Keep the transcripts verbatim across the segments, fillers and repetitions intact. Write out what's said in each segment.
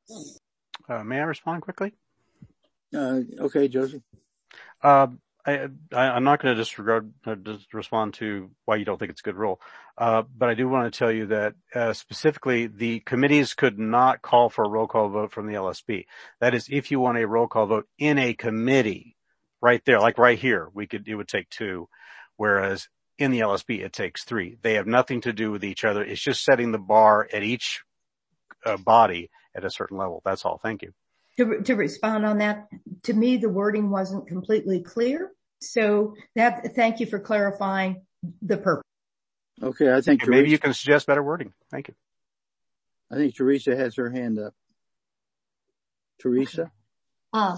Uh, may I respond quickly? Uh, okay, Joseph. Uh, I, I, I'm not going to disregard, uh, just respond to why you don't think it's a good rule. Uh, but I do want to tell you that, uh, specifically the committees could not call for a roll call vote from the L S B. That is, if you want a roll call vote in a committee, right there, like right here, we could, it would take two. Whereas in the L S B, it takes three. They have nothing to do with each other. It's just setting the bar at each uh, body at a certain level. That's all. Thank you. To, to respond on that, to me, the wording wasn't completely clear. So that, thank you for clarifying the purpose. Okay, I think okay, maybe you can suggest better wording. Thank you. I think Teresa has her hand up. Teresa? Okay.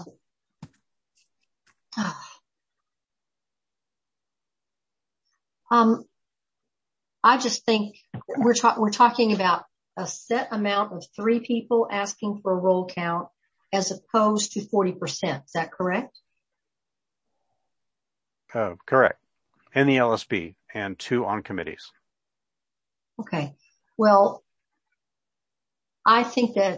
Um, um, I just think we're, ta- we're talking about a set amount of three people asking for a roll count as opposed to forty percent. Is that correct? Uh, correct. In the L S B and two on committees. Okay. Well, I think that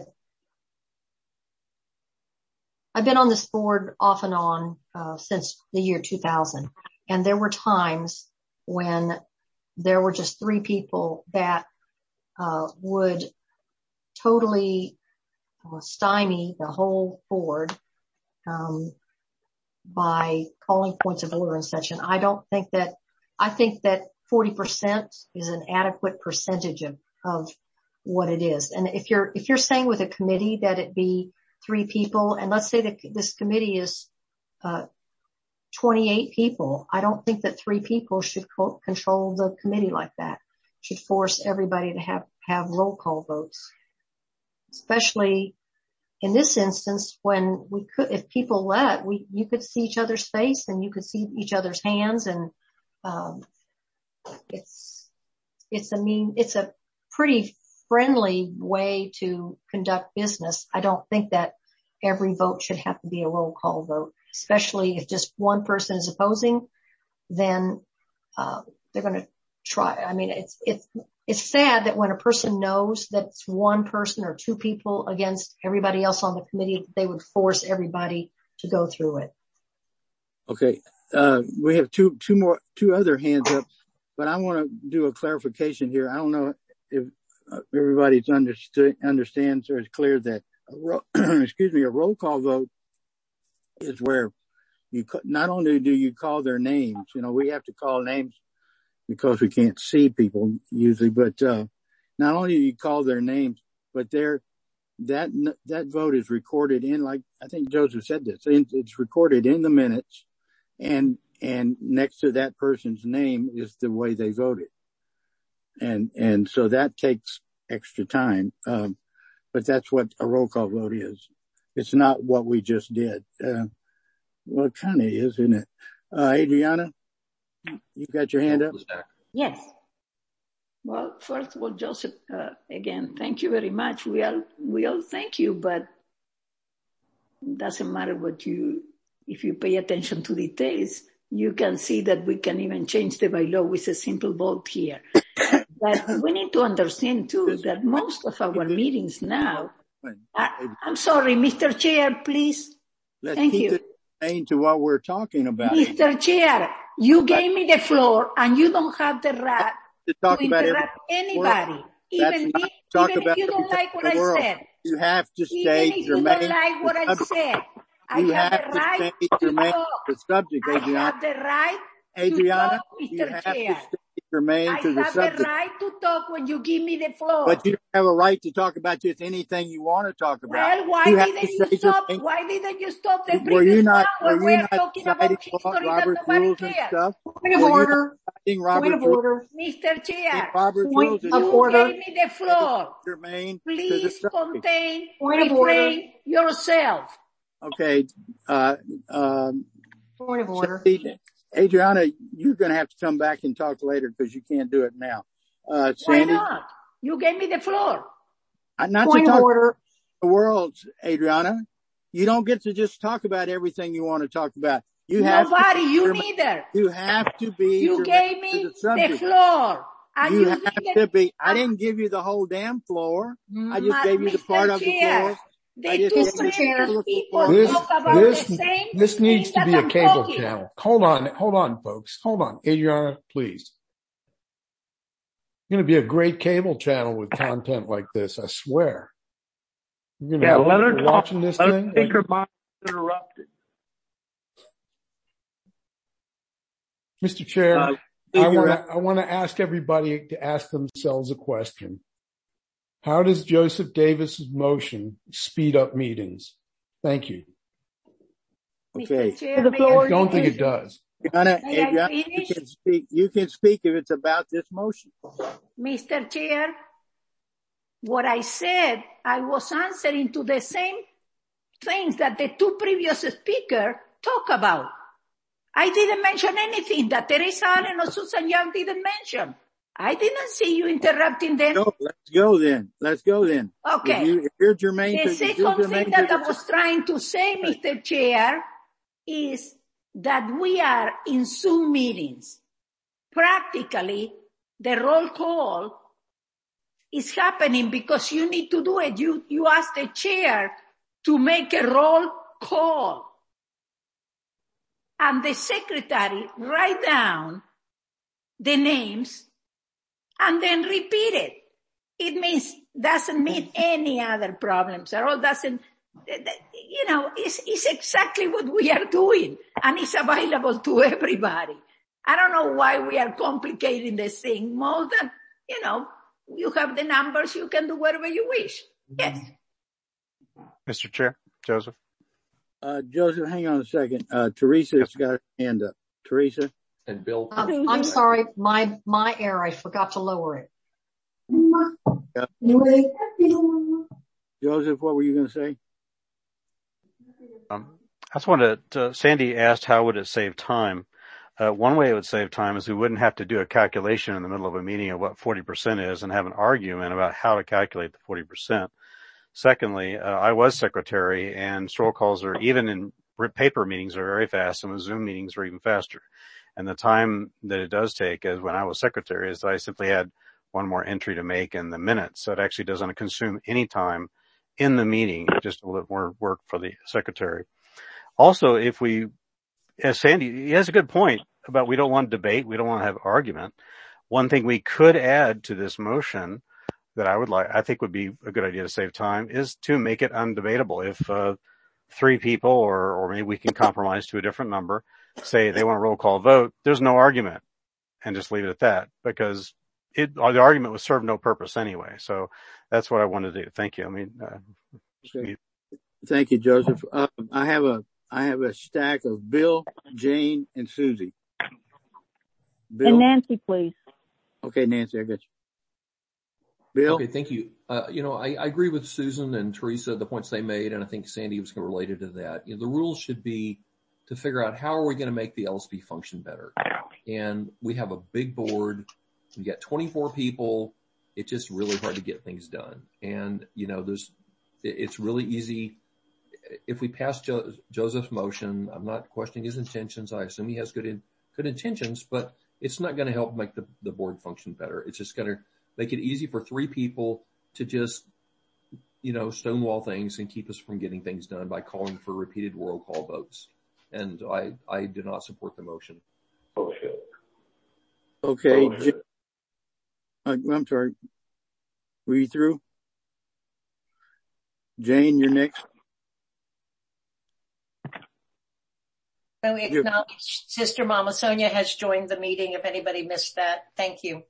I've been on this board off and on uh, since the year two thousand. And there were times when there were just three people that uh, would totally uh, stymie the whole board um, by calling points of order and such. And I don't think that, I think that forty percent is an adequate percentage of, of what it is. And if you're, if you're saying with a committee that it be three people, and let's say that this committee is, uh, twenty-eight people, I don't think that three people should co- control the committee like that. Should force everybody to have, have roll call votes. Especially in this instance when we could, if people let, we, you could see each other's face and you could see each other's hands and, um, it's, it's a mean, it's a pretty friendly way to conduct business. I don't think that every vote should have to be a roll call vote, especially if just one person is opposing, then, uh, they're going to try. I mean, it's, it's, it's sad that when a person knows that it's one person or two people against everybody else on the committee, they would force everybody to go through it. Okay. Uh, we have two, two more, two other hands up, but I want to do a clarification here. I don't know if everybody's understood, understands or is clear that a ro- excuse me, a roll call vote is where you, not only do you call their names, you know, we have to call names because we can't see people usually, but, uh, not only do you call their names, but they're, that, that vote is recorded in, like, I think Joseph said this, it's recorded in the minutes, and, and next to that person's name is the way they voted. And, and so that takes extra time. Um, but that's what a roll call vote is. It's not what we just did. Uh, well, it kind of is, isn't it? Uh, Adriana? You got your hand up? Yes. Well, first of all, Joseph, uh, again, thank you very much. We all, we all thank you, but it doesn't matter what you, if you pay attention to details, you can see that we can even change the bylaw with a simple vote here. But we need to understand too that most of our meetings now, I, I'm sorry, Mister Chair, please. Let's thank keep you. it main to what we're talking about. Mister Chair, you gave me the floor and you don't have the right to, talk to about interrupt anybody. Even, me, talk even about if you don't like what I said. You have to even stay if you don't like what I said. I you have, have the right to to talk. talk. The subject, Adriana. I have the right Adriana, to talk, Mister you have Chair. to stay germane I to the have subject. the right to talk when you give me the floor. But you don't have a right to talk about just anything you want to talk about. Well, why you didn't you stop? germane. Why didn't you stop the Were previous you not, one were where you we're not talking about history Robert's that nobody rules cares? and stuff? Point of were order. Point of order. Mister Chair, Robert's Point rules of you order. gave me the floor. Germane Please contain, Point of refrain order. yourself. Okay. Uh, um, Point of order. Adriana, you're going to have to come back and talk later because you can't do it now. Uh, Why Sandy, not? You gave me the floor. I'm not Point to of talk order. the world, Adriana. You don't get to just talk about everything you want to talk about. You have Nobody, to, you neither. You have to be. You gave me the, the floor. I'm you have the, to be. I didn't give you the whole damn floor. I just Ma- gave you Mister the part of the Chair, floor The two previous people this, talk about this, the same This needs to thing be that a I'm cable talking. channel. Hold on, hold on, folks. Hold on. Adriana, please. It's going to be a great cable channel with content like this, I swear. You're Yeah, going to let her be talk. watching this Let her thing. think Like, her mind interrupted. Mister Chair, Uh, I figure want out- to I want to ask everybody to ask themselves a question. How does Joseph Davis's motion speed up meetings? Thank you. Okay. Mister Chair, The may floor I I don't think finish? it does. Adriana, May I Adriana, you finish? can speak. You can speak if it's about this motion. Mister Chair, what I said, I was answering to the same things that the two previous speakers talk about. I didn't mention anything that Teresa Allen or Susan Young didn't mention. I didn't see you interrupting them. No, let's go then. Let's go then. Okay. If, you, if you're germane The to, if you're second germane thing to that I the- was trying to say, Mister Chair, is that we are in Zoom meetings. Practically, the roll call is happening because you need to do it. You, you ask the chair to make a roll call. And the secretary write down the names and then repeat it. It means, doesn't mean any other problems at all. Doesn't, you know, it's, it's exactly what we are doing and it's available to everybody. I don't know why we are complicating this thing more than, you know, you have the numbers, you can do whatever you wish. Yes. Mister Chair, Joseph. Uh, Joseph, hang on a second. Uh, Teresa's got her hand up. Teresa? And Bill. Um, I'm sorry, my, my error, I forgot to lower it. Yep. Joseph, what were you going to say? Um, I just wanted to, Sandy asked how would it save time. Uh, one way it would save time is we wouldn't have to do a calculation in the middle of a meeting of what forty percent is and have an argument about how to calculate the forty percent. Secondly, uh, I was secretary and roll calls are, even in paper meetings, are very fast, and with Zoom meetings are even faster. And the time that it does take is when I was secretary is that I simply had one more entry to make in the minutes. So it actually doesn't consume any time in the meeting, just a little more work for the secretary. Also, if we, as Sandy, he has a good point about we don't want debate, we don't want to have argument. One thing we could add to this motion that I would like, I think would be a good idea to save time, is to make it undebatable. If uh, three people, or, or maybe we can compromise to a different number, say they want a roll call vote, there's no argument, and just leave it at that, because it, the argument would serve no purpose anyway. So that's what I want to do. Thank you. I mean, uh, Okay. Thank you, Joseph. Uh, I have a I have a stack of Bill, Jane, and Susie. Bill? And Nancy, please. Okay, Nancy, I got you. Bill? Okay, thank you. Uh, you know, I, I agree with Susan and Teresa, the points they made, and I think Sandy was related to that. You know, the rules should be to figure out how are we going to make the L S P function better. And we have a big board. We got twenty-four people. It's just really hard to get things done. And, you know, there's, it's really easy. If we pass jo- Joseph's motion, I'm not questioning his intentions. I assume he has good in, good intentions, but it's not going to help make the, the board function better. It's just going to make it easy for three people to just, you know, stonewall things and keep us from getting things done by calling for repeated roll call votes. And I, I do not support the motion. Okay. Oh, J- uh, I'm sorry. Were you through? Jane, you're next. So acknowledge Sister Mama Sonia has joined the meeting, if anybody missed that. Thank you.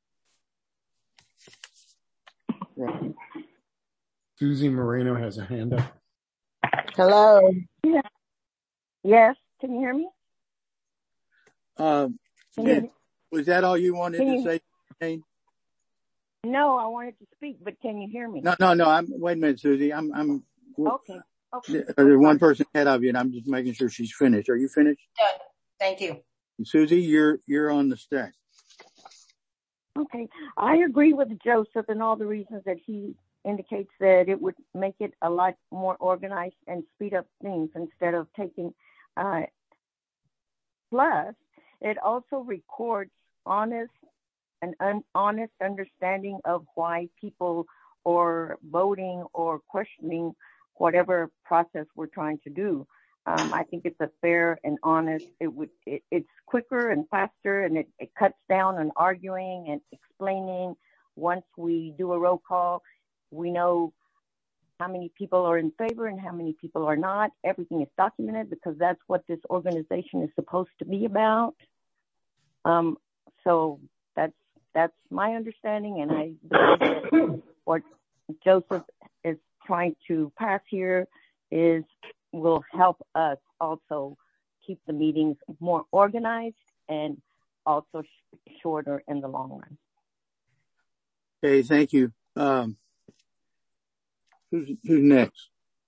Right. Susie Moreno has a hand up. Hello. Yeah. Yes. Can you hear me? Uh, did, was that all you wanted Can to you, say, Jane? No, I wanted to speak, but can you hear me? No, no, no. I'm, wait a minute, Susie. I'm, I'm, Okay. Okay. there's one person ahead of you and I'm just making sure she's finished. Are you finished? Done. Thank you. Susie, you're, you're on the stack. Okay. I agree with Joseph and all the reasons that he indicates that it would make it a lot more organized and speed up things instead of taking, uh, plus it also records honest an un- honest understanding of why people are voting or questioning whatever process we're trying to do. Um, I think it's a fair and honest, it would, it, it's quicker and faster, and it, it cuts down on arguing and explaining. Once we do a roll call, we know how many people are in favor and how many people are not. Everything is documented because that's what this organization is supposed to be about. Um, so that's, that's my understanding. And I believe that what Joseph is trying to pass here is will help us also keep the meetings more organized and also sh- shorter in the long run. Okay, thank you. Um, who's, who's next?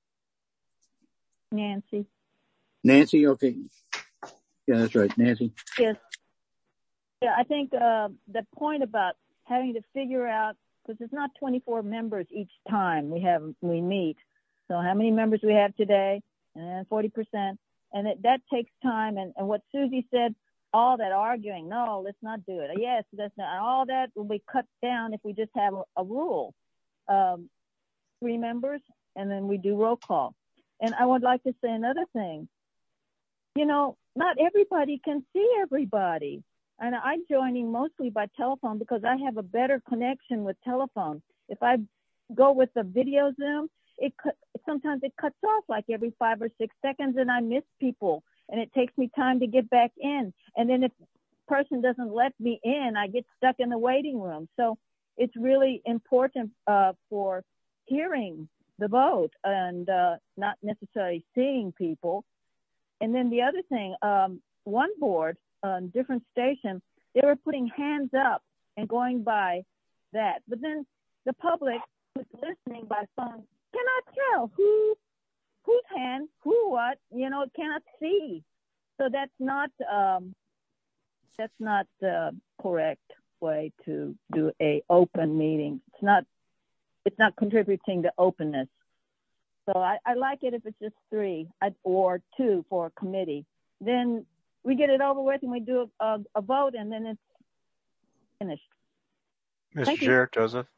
Nancy. Nancy, okay. Yeah, that's right, Nancy. Yes. Yeah, I think uh, the point about having to figure out, because it's not twenty-four members each time we have we meet. So how many members we have today, and then forty percent, and it, that takes time. And, and what Susie said, all that arguing, no, let's not do it. Yes, that's not. All that will be cut down if we just have a, a rule, um, three members, and then we do roll call. And I would like to say another thing. You know, not everybody can see everybody. And I'm joining mostly by telephone because I have a better connection with telephone. If I go with the video Zoom, it sometimes it cuts off like every five or six seconds, and I miss people, and it takes me time to get back in. And then if the person doesn't let me in, I get stuck in the waiting room. So it's really important uh, for hearing the vote and uh, not necessarily seeing people. And then the other thing, um, one board, on different station, they were putting hands up and going by that. But then the public who's listening by phone cannot tell who, whose hand, who what, you know, cannot see. So that's not, um, that's not the correct way to do a open meeting. It's not, it's not contributing to openness. So I, I like it if it's just three or two for a committee. Then we get it over with and we do a, a, a vote, and then it's finished. Mister Chair, Joseph.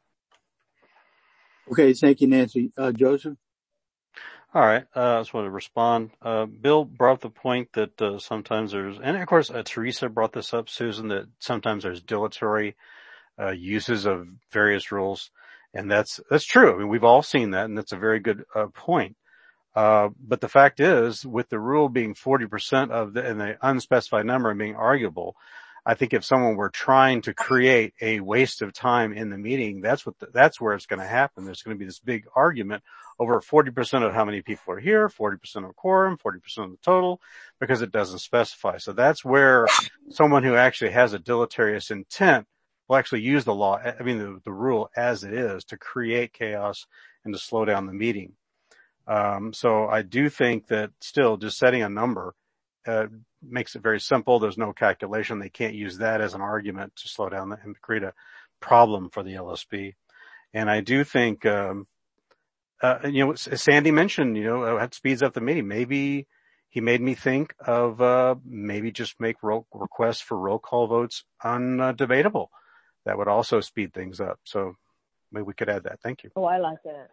Okay, thank you, Nancy. Uh, Joseph? All right, uh, I just want to respond. Uh, Bill brought up the point that uh, sometimes there's, and of course uh, Teresa brought this up, Susan, that sometimes there's dilatory uh, uses of various rules, and that's that's true. I mean, we've all seen that, and that's a very good uh, point. Uh, but the fact is, with the rule being forty percent of the, and the unspecified number being arguable, I think if someone were trying to create a waste of time in the meeting, that's what, the, that's where it's going to happen. There's going to be this big argument over forty percent of how many people are here, forty percent of quorum, forty percent of the total, because it doesn't specify. So that's where someone who actually has a deleterious intent will actually use the law, I mean, the, the rule as it is to create chaos and to slow down the meeting. Um, so I do think that still just setting a number, uh, makes it very simple. There's no calculation. They can't use that as an argument to slow down and create a problem for the L S B. And I do think, um, uh, you know, as Sandy mentioned, you know, it speeds up the meeting. Maybe he made me think of, uh, maybe just make roll, requests for roll call votes undebatable. That would also speed things up. So maybe we could add that. Thank you. Oh, I like that.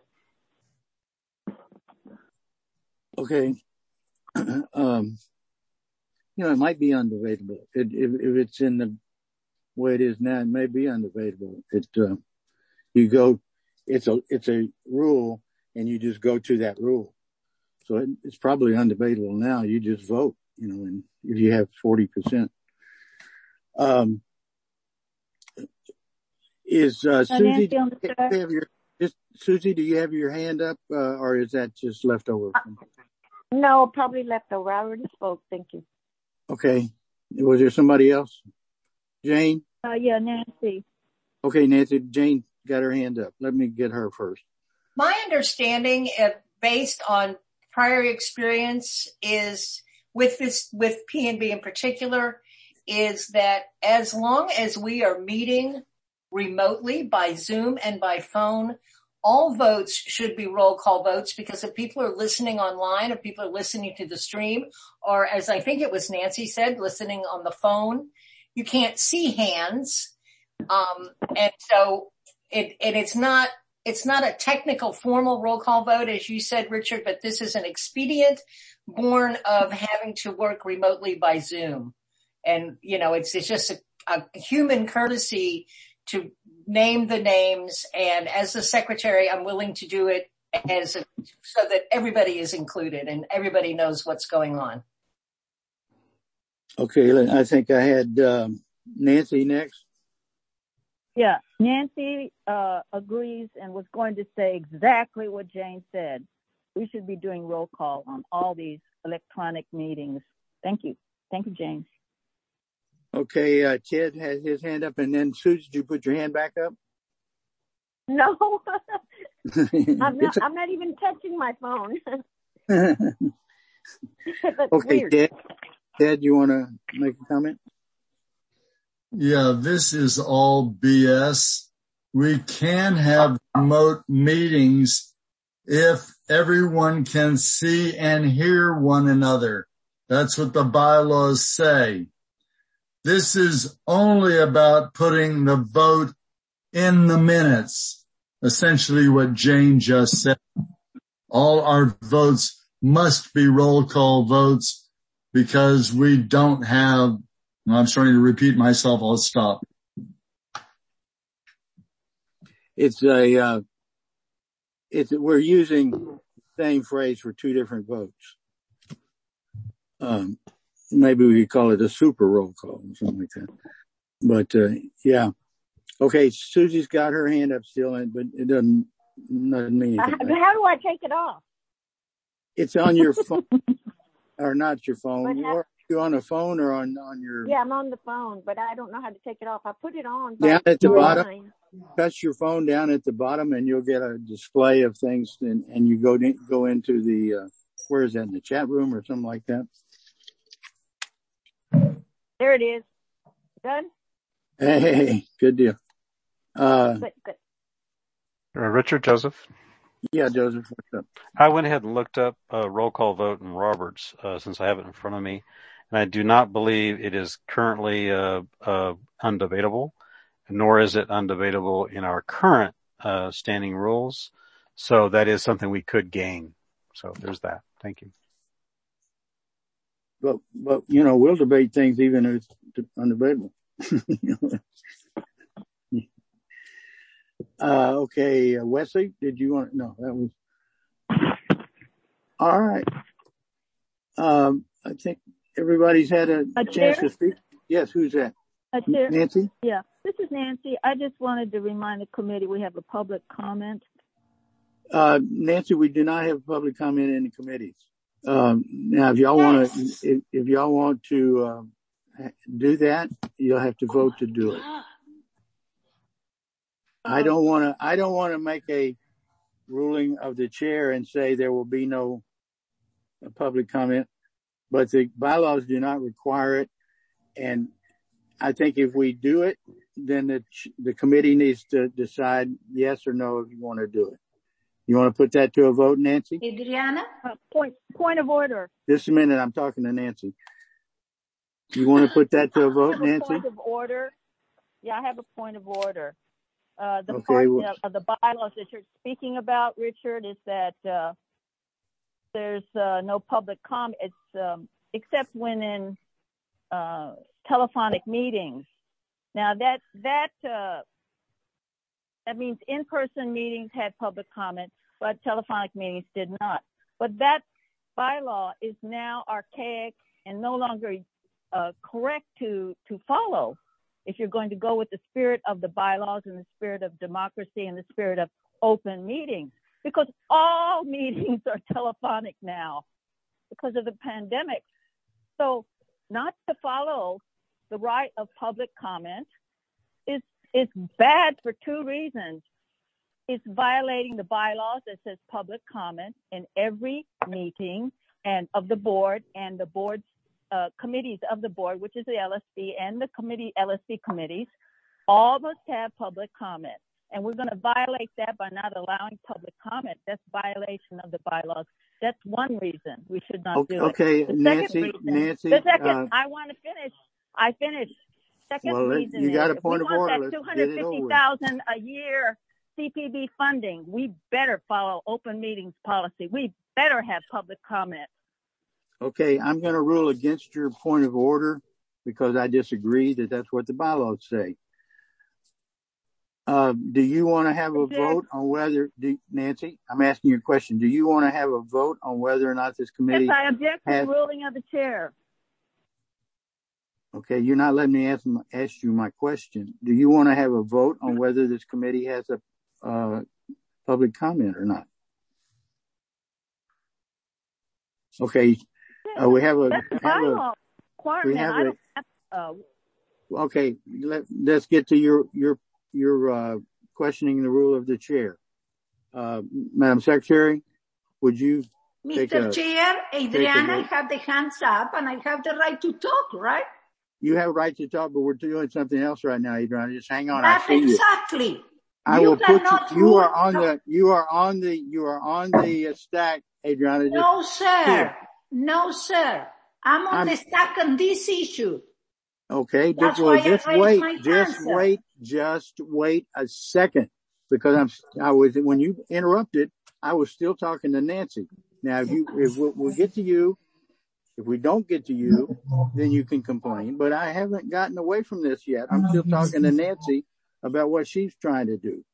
Okay. um, you know, it might be undebatable. It, if, if it's in the way it is now, it may be undebatable. It, uh, you go, it's a, it's a rule and you just go to that rule. So it, it's probably undebatable now. You just vote, you know, and if you have forty percent. Um, is, uh, Susie, do you have your, just, Susie, do you have your hand up, uh, or is that just left over? No, probably left over. I already spoke. Thank you. Okay. Was there somebody else? Jane? Uh, yeah, Nancy. Okay, Nancy. Jane got her hand up. Let me get her first. My understanding, uh, based on prior experience, is with this, with P N B in particular, is that as long as we are meeting remotely by Zoom and by phone, all votes should be roll call votes, because if people are listening online, if people are listening to the stream, or as I think it was Nancy said, listening on the phone, you can't see hands. Um, and so it, and it's not it's not a technical formal roll call vote, as you said, Richard, but this is an expedient born of having to work remotely by Zoom. And, you know, it's, it's just a, a human courtesy to name the names. And as the secretary, I'm willing to do it as a, so that everybody is included and everybody knows what's going on. Okay. I think I had um, Nancy next. Yeah, Nancy uh, agrees and was going to say exactly what Jane said. We should be doing roll call on all these electronic meetings. Thank you. Thank you, Jane. Okay, uh, Ted has his hand up, and then Susan, did you put your hand back up? No, I'm not. I'm not even touching my phone. Okay, weird. Ted. Ted, you want to make a comment? Yeah, this is all B S. We can have remote meetings if everyone can see and hear one another. That's what the bylaws say. This is only about putting the vote in the minutes, essentially what Jane just said. All our votes must be roll call votes because we don't have, I'm starting to repeat myself, I'll stop. It's a, uh, it's, we're using the same phrase for two different votes. Um, maybe we could call it a super roll call or something like that. But, uh, yeah. Okay, Susie's got her hand up still, but it doesn't, doesn't mean anything. Uh, how do I take it off? It's on your phone, or not your phone. How, or you on a phone or on, on your... Yeah, I'm on the phone, but I don't know how to take it off. I put it on. Down at the bottom, line. touch your phone down at the bottom and you'll get a display of things, and, and you go, to, go into the, uh, where is that, in the chat room or something like that? There it is. Done? Hey, good deal. Uh, good, good. Uh, Richard, Joseph? Yeah, Joseph, what's up? I went ahead and looked up a roll call vote in Roberts, uh, since I have it in front of me, and I do not believe it is currently, uh, uh, undebatable, nor is it undebatable in our current, uh, standing rules. So that is something we could gain. So there's that. Thank you. But, but, you know, we'll debate things even if it's undebatable. uh, okay, uh, Wesley, did you want to, no, that was, all right. Um, I think everybody's had a, a chance chair? to speak. Yes, who's that? A chair? Nancy? Yeah, this is Nancy. I just wanted to remind the committee we have a public comment. Uh, Nancy, we do not have public comment in the committees. Um, now, if y'all want to, if, if y'all want to um, do that, you'll have to vote to do it. I don't want to. I don't want to make a ruling of the chair and say there will be no public comment, but the bylaws do not require it. And I think if we do it, then the the committee needs to decide yes or no if you want to do it. You want to put that to a vote, Nancy? Adriana? Uh, point, point of order. Just a minute. I'm talking to Nancy. You want to put that to a vote, I have a Nancy? point of order. Yeah, I have a point of order. Uh, the Okay, part well, of the bylaws that you're speaking about, Richard, is that uh, there's uh, no public comment. It's um, except when in uh, telephonic meetings. Now that that uh, that means in-person meetings had public comment, but telephonic meetings did not. But that bylaw is now archaic and no longer uh, correct to to follow. If you're going to go with the spirit of the bylaws and the spirit of democracy and the spirit of open meetings, because all meetings are telephonic now because of the pandemic. So not to follow the right of public comment is, is bad for two reasons. It's violating the bylaws that says public comment in every meeting and of the board and the board's Uh, committees of the board, which is the L S B and the committee L S B committees, all must have public comment. And we're going to violate that by not allowing public comment. That's violation of the bylaws. That's one reason we should not okay, do it. okay, The Nancy, second reason, Nancy. the second, Uh, I want to finish. I finished. Second well, reason you got is a point if of we want order. that Let's two get hundred it fifty over. thousand a year C P B funding, we better follow open meetings policy. We better have public comment. Okay, I'm going to rule against your point of order because I disagree that that's what the bylaws say. Uh, do you want to have a vote on whether, do, Nancy, I'm asking you a question. Do you want to have a vote on whether or not this committee? Yes, I object to has, the ruling of the chair. Okay, you're not letting me ask, ask you my question. Do you want to have a vote on whether this committee has a uh, public comment or not? Okay, uh, we have a, have a we have a, uh, okay, let, let's get to your, your, your, uh, questioning the rule of the chair. Uh, Madam Secretary, would you take Mister a, Chair, Adriana, I have the hands up and I have the right to talk, right? You have a right to talk, but we're doing something else right now, Adriana. Just hang on. That's I see exactly. You. I you will put you, you are on no. the, you are on the, you are on the stack, Adriana. Just no, sir. Here. No, sir. I'm on I'm, the stack on this issue. Okay. That's just, well, why just I wait, my just answer. wait, just wait a second because I'm, I was, when you interrupted, I was still talking to Nancy. Now, if you, if we'll, we'll get to you, if we don't get to you, then you can complain, but I haven't gotten away from this yet. I'm still talking to Nancy about what she's trying to do.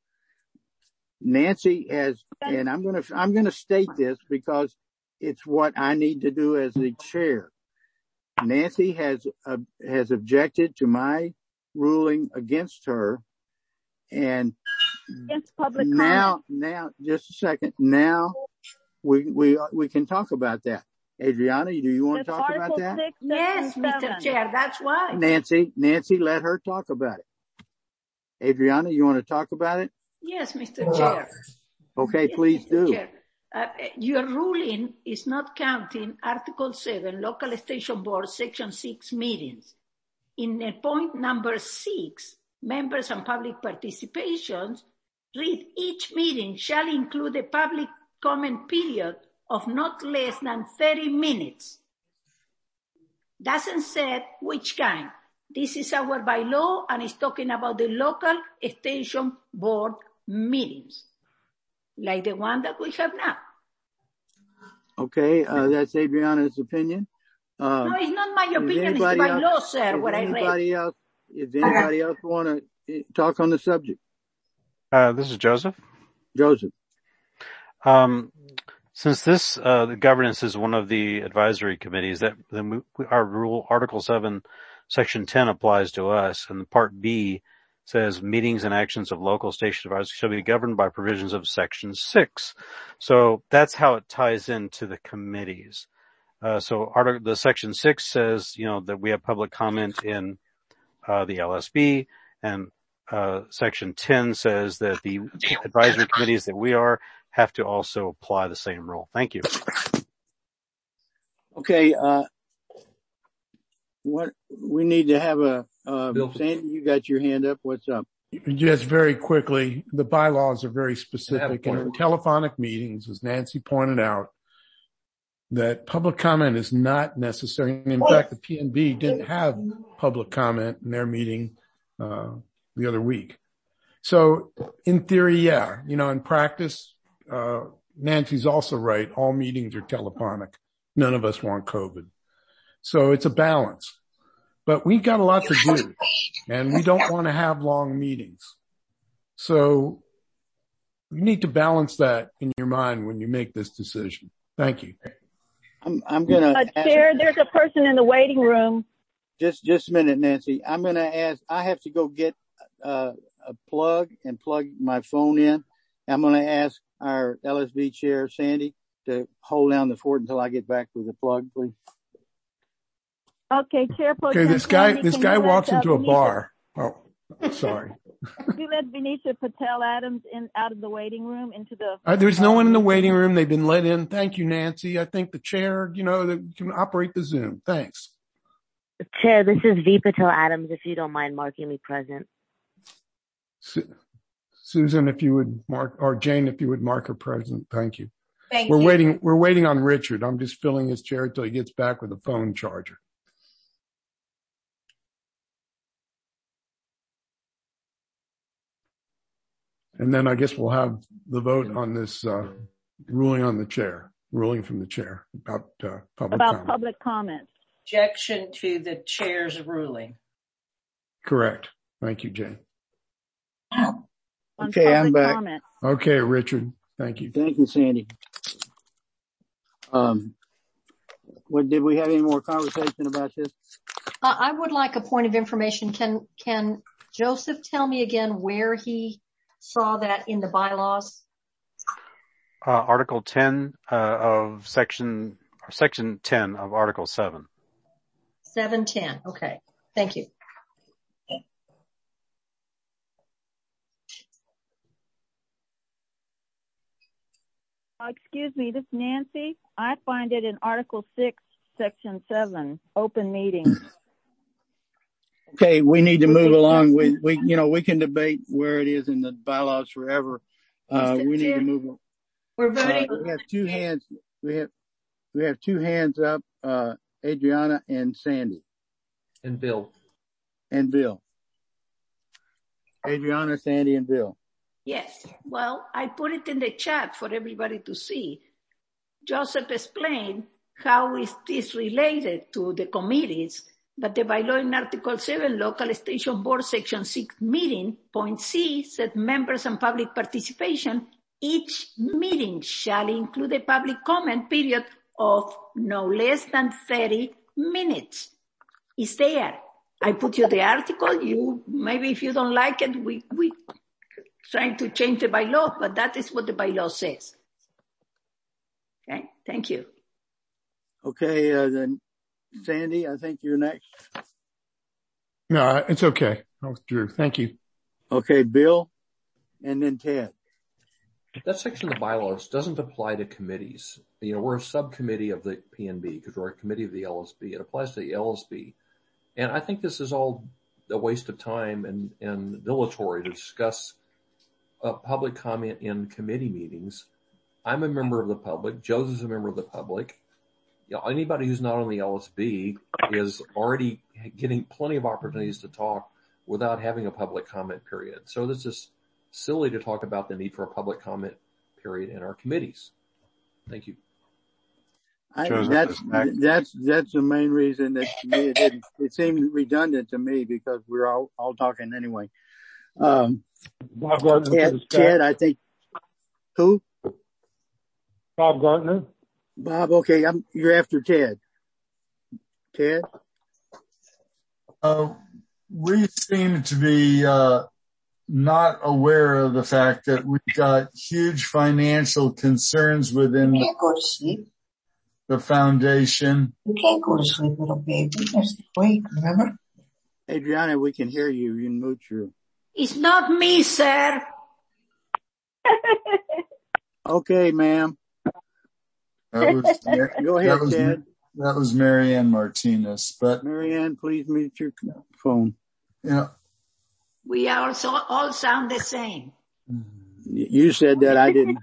Nancy has, and I'm going to, I'm going to state this because it's what I need to do as the chair. Nancy has, uh, has objected to my ruling against her. And against public now, comment. now, just a second. Now we, we, we can talk about that. Adriana, do you want That's to talk Article about that? Six, yes, Mister Chair, that's why. Nancy, Nancy, let her talk about it. Adriana, you want to talk about it? Yes, Mister Chair. Okay, yes, please Mister do. Chair. Uh, your ruling is not counting Article seven, Local Station Board, Section six meetings. In uh, point number six, members and public participations, read each meeting shall include a public comment period of not less than thirty minutes. Doesn't say which kind. This is our bylaw and it's talking about the local station board meetings, like the one that we have now. Okay, uh, that's Adriana's opinion. Um, no, it's not my opinion, it's the bylaw, else, sir, what I read. Else, does anybody else want to talk on the subject? Uh, this is Joseph. Joseph. Um, Since this, uh, the governance is one of the advisory committees, that then we, our rule, Article seven, Section ten applies to us, and the Part B says meetings and actions of local station advisors shall be governed by provisions of Section six. So that's how it ties into the committees. Uh, so article, the Section six says, you know, that we have public comment in, uh, the L S B, and, uh, Section ten says that the advisory committees that we are have to also apply the same rule. Thank you. Okay, uh, what, we need to have a, uh, Sandy, you got your hand up. What's up? Just very quickly, the bylaws are very specific. And in telephonic meetings, as Nancy pointed out, that public comment is not necessary. And in fact, the P N B didn't have public comment in their meeting, uh, the other week. So in theory, yeah, you know, in practice, uh, Nancy's also right. All meetings are telephonic. None of us want COVID. So it's a balance, but we've got a lot to do and we don't want to have long meetings. So you need to balance that in your mind when you make this decision. Thank you. I'm, I'm going to uh, Chair, there's a person in the waiting room. Just, just a minute, Nancy. I'm going to ask, I have to go get, uh, a plug and plug my phone in. I'm going to ask our L S B chair, Sandy, to hold down the fort until I get back with the plug, please. Okay, Chair. Okay, this guy, this guy walks into a bar. Oh, sorry. Could you let Venetia Patel Adams in out of the waiting room into the? Uh, there's no one in the waiting room. They've been let in. Thank you, Nancy. I think the chair, you know, that can operate the Zoom. Thanks. Chair, this is V. Patel Adams. If you don't mind marking me present. Su- Susan, if you would mark, or Jane, if you would mark her present. Thank you. Thank we're you. waiting, we're waiting on Richard. I'm just filling his chair till he gets back with a phone charger. And then I guess we'll have the vote on this uh, ruling on the chair, ruling from the chair about uh, public about comment. public comment. Objection to the chair's ruling. Correct. Thank you, Jane. On Okay, I'm back. Comment. Okay, Richard. Thank you. Thank you, Sandy. Um, what, did we have any more conversation about this? Uh, I would like a point of information. Can, can Joseph tell me again where he saw that in the bylaws? Uh, Article ten uh, of section, or section ten of Article seven. seven ten. Okay. Thank you. Uh, excuse me, this is Nancy. I find it in Article six, Section seven, open meetings. Okay, we need to move along. We, we, you know, we can debate where it is in the bylaws forever. Uh, we need to move. We're voting. Uh, we have two hands. We have, we have two hands up, uh, Adriana and Sandy. And Bill. And Bill. Adriana, Sandy, and Bill. Yes. Well, I put it in the chat for everybody to see. Joseph explained how is this related to the committees, but the bylaw in Article seven, Local Station Board, Section six, meeting, point C, said members and public participation. Each meeting shall include a public comment period of no less than thirty minutes. It's there. I put you the article. You, maybe if you don't like it, we, we trying to change the bylaw, but that is what the bylaw says. Okay. Thank you. Okay. Uh, then Sandy, I think you're next. No, it's okay. I withdrew. Thank you. Okay. Bill and then Ted. That section of the bylaws doesn't apply to committees. You know, we're a subcommittee of the P N B because we're a committee of the L S B. It applies to the L S B. And I think this is all a waste of time and, and dilatory to discuss uh, public comment in committee meetings. I'm a member of the public. Joseph's a member of the public. You know, anybody who's not on the L S B is already getting plenty of opportunities to talk without having a public comment period. So this is silly to talk about the need for a public comment period in our committees. Thank you. I, that's, that's, that's the main reason that to me it didn't, it seemed redundant to me because we're all, all talking anyway. Um, Bob Gardner. Ted, Ted, I think, who? Bob Gardner. Bob, okay, I'm, you're after Ted. Ted? Uh, we seem to be, uh, not aware of the fact that we've got huge financial concerns within You can't go to sleep. the foundation. You can't go to sleep, little baby. You have to wake, remember? Adriana, we can hear you. You can mute your. It's not me, sir. Okay, ma'am. That was, Go ahead, that was, Ted. That was Marianne Martinez, but. Marianne, please mute your phone. Yeah. We also all sound the same. You said that, I didn't.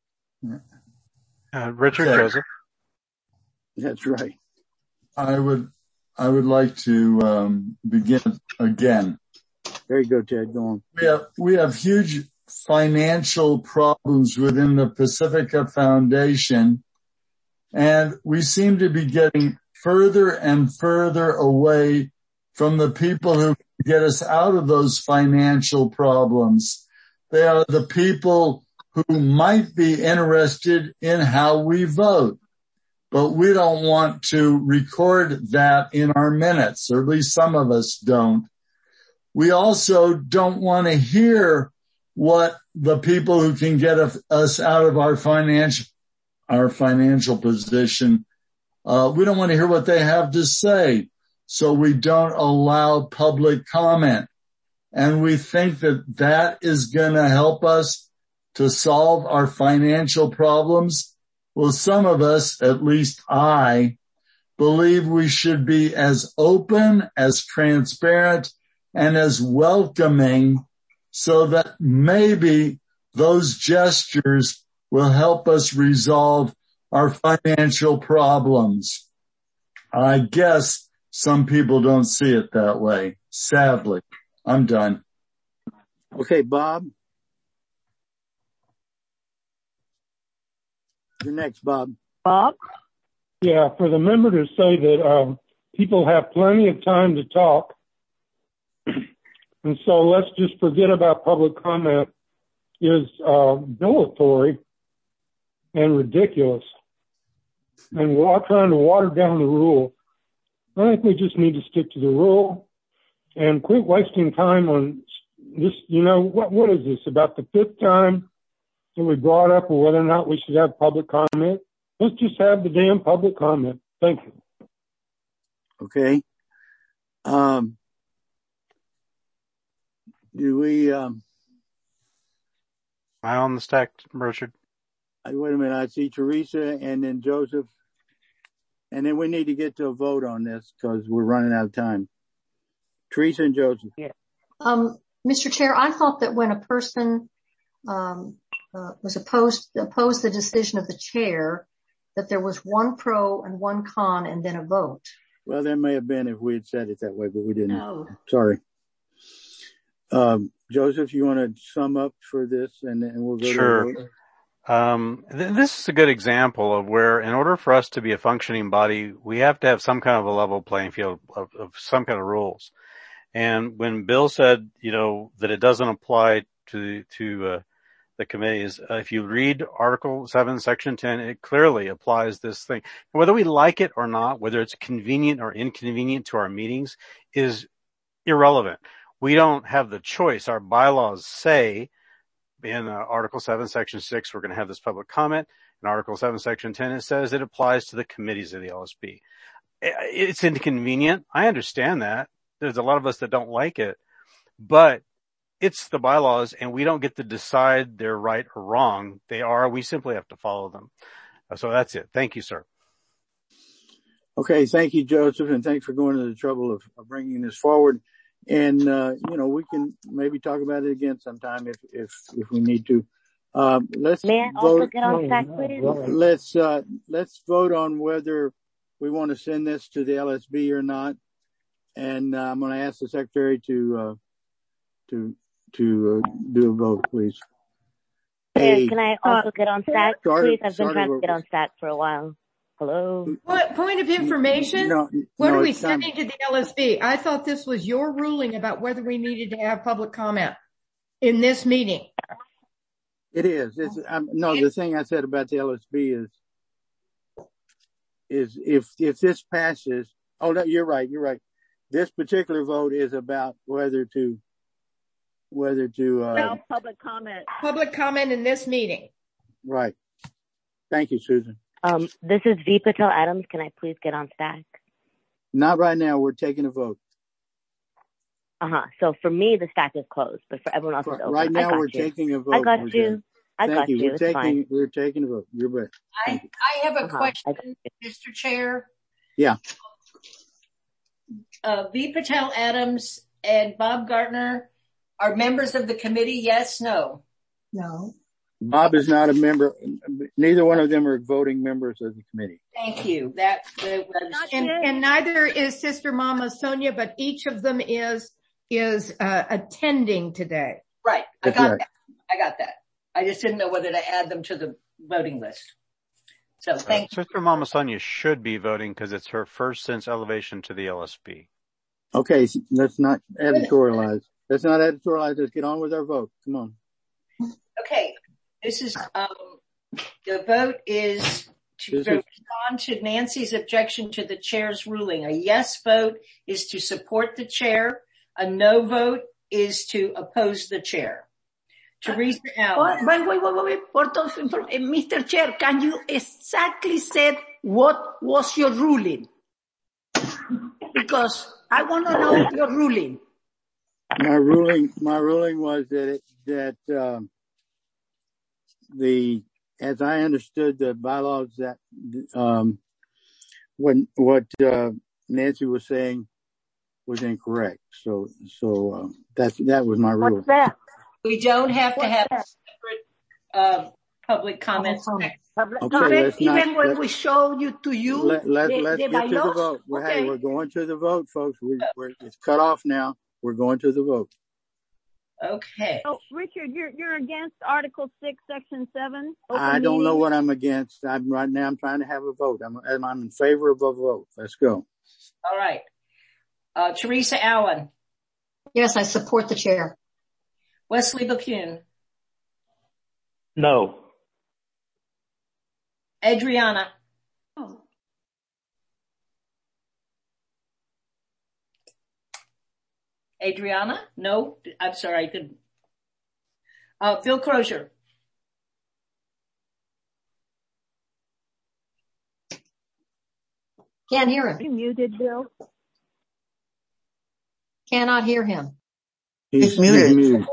Uh, Richard, Okay. Joseph. That's right. I would, I would like to, um, begin again. There you go, Ted. Go on. We have, we have huge financial problems within the Pacifica Foundation, and we seem to be getting further and further away from the people who get us out of those financial problems. They are the people who might be interested in how we vote, but we don't want to record that in our minutes, or at least some of us don't. We also don't want to hear what the people who can get us out of our financial, our financial position, uh, we don't want to hear what they have to say. So we don't allow public comment. And we think that that is going to help us to solve our financial problems. Well, some of us, at least I, believe we should be as open, as transparent, and as welcoming so that maybe those gestures will help us resolve our financial problems. I guess some people don't see it that way. Sadly. I'm done. Okay, Bob. You're next, Bob. Bob? Yeah, for the member to say that um, people have plenty of time to talk, and so let's just forget about public comment is uh, dilatory and ridiculous, and we're trying to water down the rule. I think we just need to stick to the rule and quit wasting time on this. You know, what what is this, about the fifth time that we brought up or whether or not we should have public comment? Let's just have the damn public comment. Thank you. Okay. Um, do we, um, Am I on the stack, Richard? wait a minute. I see Teresa and then Joseph. And then we need to get to a vote on this because we're running out of time. Teresa and Joseph. Yeah. Um, Mister Chair, I thought that when a person, um, uh, was opposed, opposed the decision of the chair, that there was one pro and one con and then a vote. Well, there may have been if we had said it that way, but we didn't. No. Sorry. Um, Joseph, you want to sum up for this and then we'll go Sure. to the vote? Um, th- this is a good example of where in order for us to be a functioning body, we have to have some kind of a level playing field of, of some kind of rules. And when Bill said, you know, that it doesn't apply to, to, uh, the committees, uh, if you read Article seven, Section ten, it clearly applies this thing. Whether we like it or not, whether it's convenient or inconvenient to our meetings is irrelevant. We don't have the choice. Our bylaws say in uh, Article seven, Section six, we're going to have this public comment. In Article seven, Section ten, it says it applies to the committees of the L S B. It's inconvenient. I understand that. There's a lot of us that don't like it, but it's the bylaws and we don't get to decide they're right or wrong. They are. We simply have to follow them. So that's it. Thank you, sir. Okay. Thank you, Joseph. And thanks for going to the trouble of, of bringing this forward. And, uh, you know, we can maybe talk about it again sometime if, if, if we need to. Um, let's May I vote. also get on stack, please? Let's, uh, let's vote on whether we want to send this to the L S B or not. And uh, I'm going to ask the secretary to, uh, to, to uh, do a vote, please. Hey, can I also uh, get on stack, started, please? I've been trying to get on stack for a while. Hello? What point of information? No, what no, are we it's sending not. to the L S B? I thought this was your ruling about whether we needed to have public comment in this meeting. It is. It's, um, no, the thing I said about the L S B is, is if, if this passes, oh, no, you're right. You're right. This particular vote is about whether to, whether to, uh, no public comment, public comment in this meeting. Right. Thank you, Susan. Um, this is V. Patel Adams. Can I please get on stack? Not right now. We're taking a vote. Uh-huh. So for me, the stack is closed, but for everyone else, it's open. Right now, we're you. taking a vote. I got we're you. doing. I Thank got you. you. We're It's taking, fine. we're taking a vote. You're right. I, I have a uh-huh. question, I, Mister Chair. Yeah. Uh, V. Patel Adams and Bob Gartner are members of the committee. Yes, no. No. Bob is not a member. Neither one of them are voting members of the committee. Thank you. That, that was, And, and neither is Sister Mama Sonia, but each of them is, is, uh, attending today. right. I That's got right. that. I got that. I just didn't know whether to add them to the voting list. So thank uh, Sister Mama Sonia should be voting because it's her first since elevation to the L S B. Okay. Let's not editorialize. Let's not editorialize. Let's get on with our vote. Come on. Okay. This is, um, the vote is to This is- respond to Nancy's objection to the chair's ruling. A yes vote is to support the chair. A no vote is to oppose the chair. Teresa Allen. Wait, wait, wait, wait, wait. For those, for, uh, Mister Chair, can you exactly say what was your ruling? Because I want to know your ruling. My ruling, my ruling was that it, that, um, the, as I understood the bylaws that, um, when, what, uh, Nancy was saying was incorrect. So, so, um, that's, that was my ruling. What's that? We don't have to What's have that? separate, uh, public comments. Public Okay, comment? let's not- Even when let- we show you to you Let, let, the, let's the get to the bylaws. vote. We're, Okay. Hey, we're going to the vote, folks. We, we're, it's cut off now. We're going to the vote. Okay. Oh, Richard, you're you're against Article Six, Section Seven. I don't know what I'm against. I'm right now. I'm trying to have a vote. I'm I'm in favor of a vote. Let's go. All right. Uh, Teresa Allen. Yes, I support the chair. Wesley Bethune. No. Adriana. Oh. Adriana? No, I'm sorry, I didn't. Uh, Bill Crozier. Can't hear him. You muted, Bill. Cannot hear him. He's, he's muted. muted.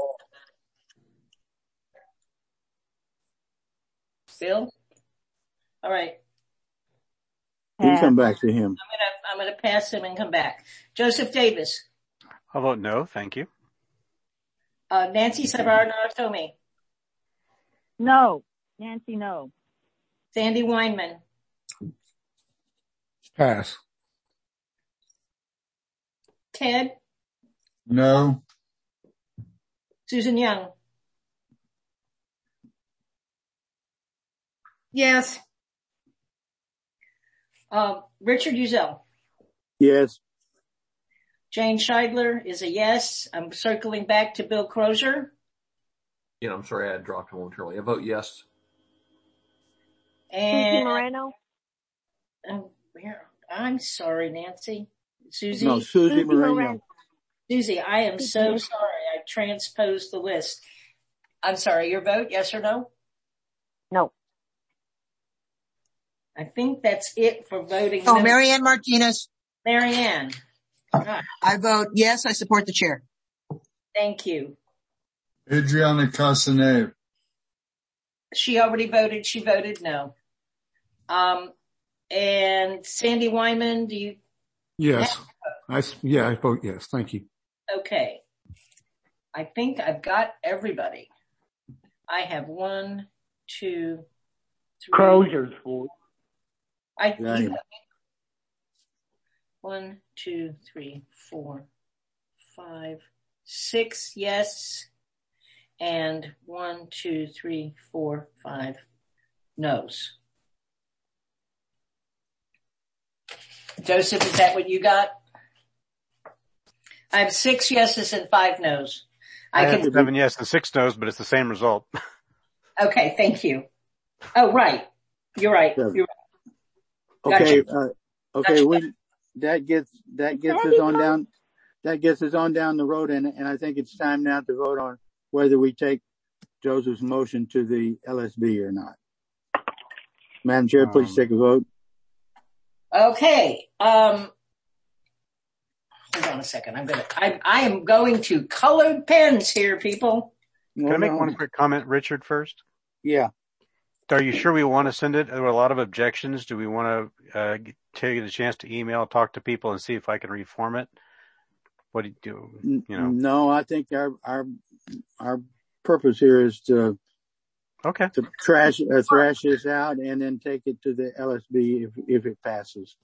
Bill? All right. You can come back to him. I'm gonna, I'm gonna pass him and come back. Joseph Davis. I'll vote no, thank you. Uh, Nancy Savar-Naratomi. No. Nancy, no. Sandy Weinman. Pass. Ted. No. Susan Young. Yes. Uh, Richard Uzel. Yes. Jane Scheidler is a yes. I'm circling back to Bill Crozier. Yeah, I'm sorry I had dropped momentarily. I vote yes. And Susie Moreno. Um, where? I'm sorry, Nancy. Susie. No, Susie, Susie Moreno. Moreno. Susie, I am so sorry. I transposed the list. I'm sorry. Your vote, yes or no? No. I think that's it for voting. Oh, no. Marianne Martinez. Marianne. God. I vote yes. I support the chair. Thank you. Adriana Casanave. She already voted. She voted no. Um, and Sandy Weinman, do you? Yes. I, yeah, I vote yes. Thank you. Okay. I think I've got everybody. I have one, two, three. Crozier's for. I, yeah. you, one, two, three, four, five, six, yes. And one, two, three, four, five, no's. Joseph, is that what you got? I have six yeses and five no's. I, I have can, seven yes and six no's, but it's the same result. Okay, thank you. Oh, right. You're right. You're right. Okay, gotcha. uh, okay, gotcha. we, that gets, that gets us on down, that gets us on down the road, and, and I think it's time now to vote on whether we take Joseph's motion to the L S B or not. Madam Chair, please um, take a vote. Okay, um, hold on a second. I'm gonna, I, I am going to colored pens here, people. Can I make one quick comment, Richard, first? Yeah. Are you sure we want to send it? There were a lot of objections. Do we want to uh, take the chance to email, talk to people, and see if I can reform it? What do you do? You know? No, I think our our our purpose here is to okay to trash uh, thrash this out and then take it to the L S B if if it passes.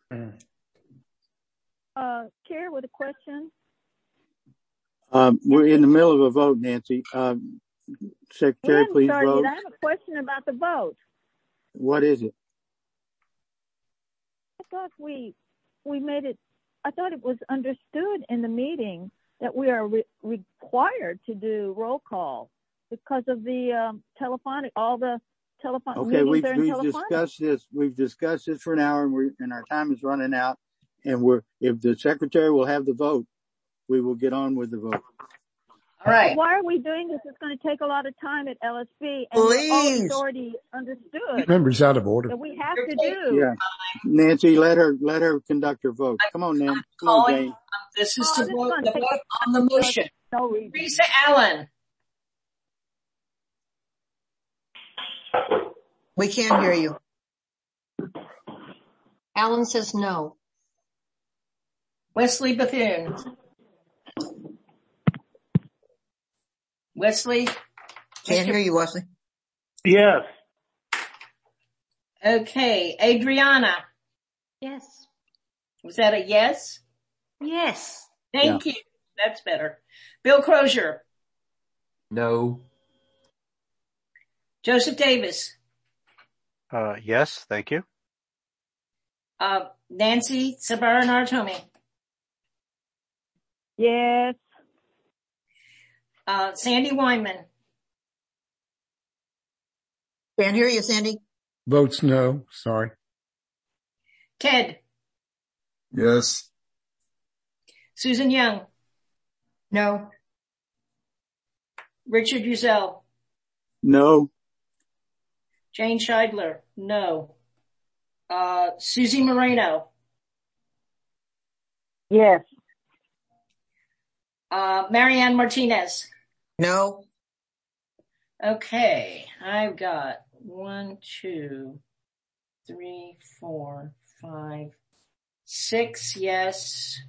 Uh, Chair, with a question. Um, we're in the middle of a vote, Nancy. Um, Secretary, please vote. I have a question about the vote. What is it? I thought we we made it. I thought it was understood in the meeting that we are re- required to do roll call because of the um, telephonic, all the telephone. Okay, we've, are in we've telephonic. discussed this. We've discussed this for an hour, and we're and our time is running out. And we're if the secretary will have the vote, we will get on with the vote. All right. Why are we doing this? It's going to take a lot of time at L S B, and it's already understood. Members out of order. That we have to do. Yeah, Nancy, let her let her conduct her vote. Come on, Nancy. Come on, Jane. This is to vote the vote on the motion. No reason. Teresa Allen. We can't hear you. Allen says no. Wesley Bethune. Wesley? Can't hear you, Wesley. Yes. Okay. Adriana? Yes. Was that a yes? Yes. Thank yeah. you. That's better. Bill Crozier? No. Joseph Davis. Uh, yes, thank you. Uh, Nancy Sabara Naratomi. Yes. Uh, Sandy Weinman. Can't hear you, Sandy. Votes no. Sorry. Ted. Yes. Susan Young. No. Richard Uzel. No. Jane Scheidler. No. Uh, Susie Moreno. Yes. Uh, Marianne Martinez. No. Okay, I've got one, two, three, four, five, six yes,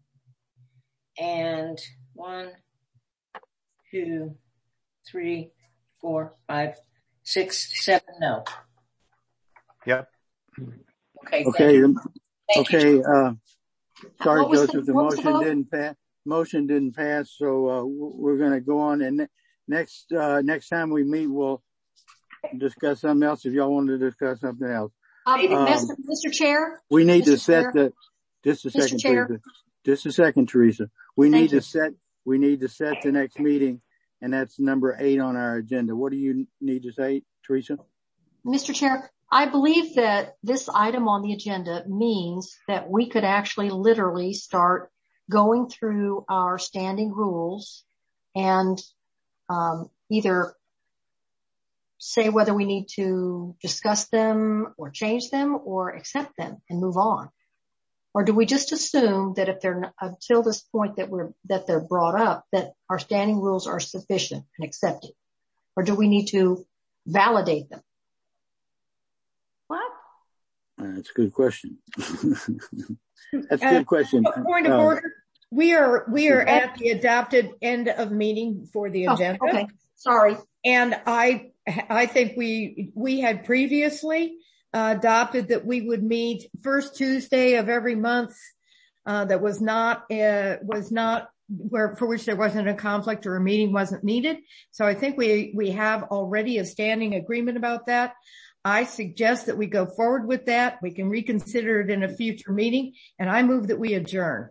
and one, two, three, four, five, six, seven no. Yep. Okay. Okay. Thank thank okay. You. Uh, sorry, What was Joseph. the, The what was motion the vote? didn't pass. Motion didn't pass, so uh, we're going to go on. And next uh, next time we meet, we'll discuss something else. If y'all want to discuss something else, Um, um, Mister Mister Chair. we need Mister to set Chair? the. Just a Mister second, Chair? Teresa. Just a second, Teresa. We Thank need you. to set. We need to set the next meeting, and that's number eight on our agenda. What do you need to say, Teresa? Mister Chair, I believe that this item on the agenda means that we could actually literally start going through our standing rules and um, either say whether we need to discuss them or change them or accept them and move on. Or do we just assume that if they're until this point that we're that they're brought up, that our standing rules are sufficient and accepted? Or do we need to validate them? What? Uh, that's a good question. That's a Uh, good question. Point of Uh, order. We are, we are at the adopted end of meeting for the Oh, agenda. okay. Sorry. And I, I think we, we had previously uh, adopted that we would meet first Tuesday of every month. Uh, that was not, uh, was not where, for which there wasn't a conflict or a meeting wasn't needed. So I think we, we have already a standing agreement about that. I suggest that we go forward with that. We can reconsider it in a future meeting, and I move that we adjourn.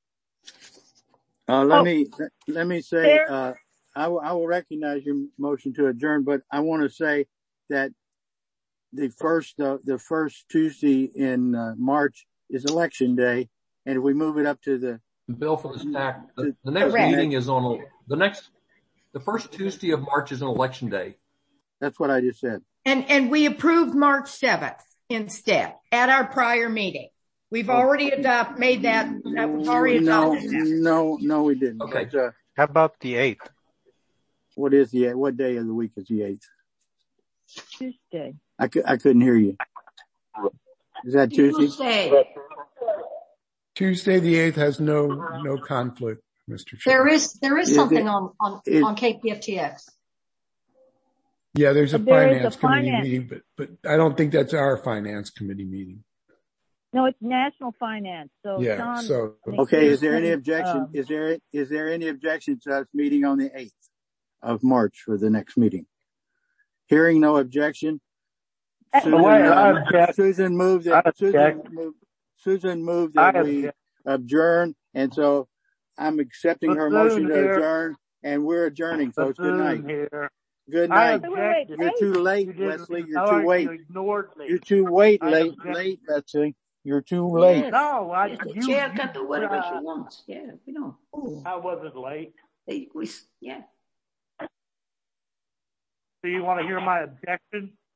Uh, let Oh. me, let me say, There- uh, I will, I will recognize your motion to adjourn, but I want to say that the first, uh, the first Tuesday in uh, March is election day. And if we move it up to the, The bill for the stack, the, the next Correct. meeting is on, the next, the first Tuesday of March is an election day. that's what I just said. And, and we approved March seventh instead at our prior meeting. We've Oh. already adopt, made that, that was already No, adopted. that. no, no, we didn't. Okay. But, uh, How about the eighth? what is the, what day of the week is the eighth? Tuesday. I, cou- I couldn't hear you. Is that Tuesday? Tuesday. Tuesday the eighth has no, no conflict, Mister Chair. There is, there is Is something it- on, on, is- on K P F T X. Yeah, there's a There is a finance committee finance- meeting, but, but I don't think that's our finance committee meeting. No, it's national finance. So Yeah, Sean so- makes Okay, it- is there any objection? um, Is there, is there any objection to us meeting on the eighth of March for the next meeting? Hearing no objection. Uh, Susan, Wait, I uh, object. Susan moved I that, Susan object. moved, Susan moved I that we object. adjourn. And so I'm accepting her Bassoon motion to here. adjourn, and we're adjourning, folks. Good night. Bassoon here. Good I night. Wait, wait, objected. You're too late, You didn't Wesley. You're ignore- too late. You ignored me. You're too late, I late, object. late, Betsy. You're too late. Yes. No, I, Yes, the you, chair you, can do whatever uh, she wants. Yeah, we don't. I wasn't late. They, we, yeah. Do you want to hear my objection?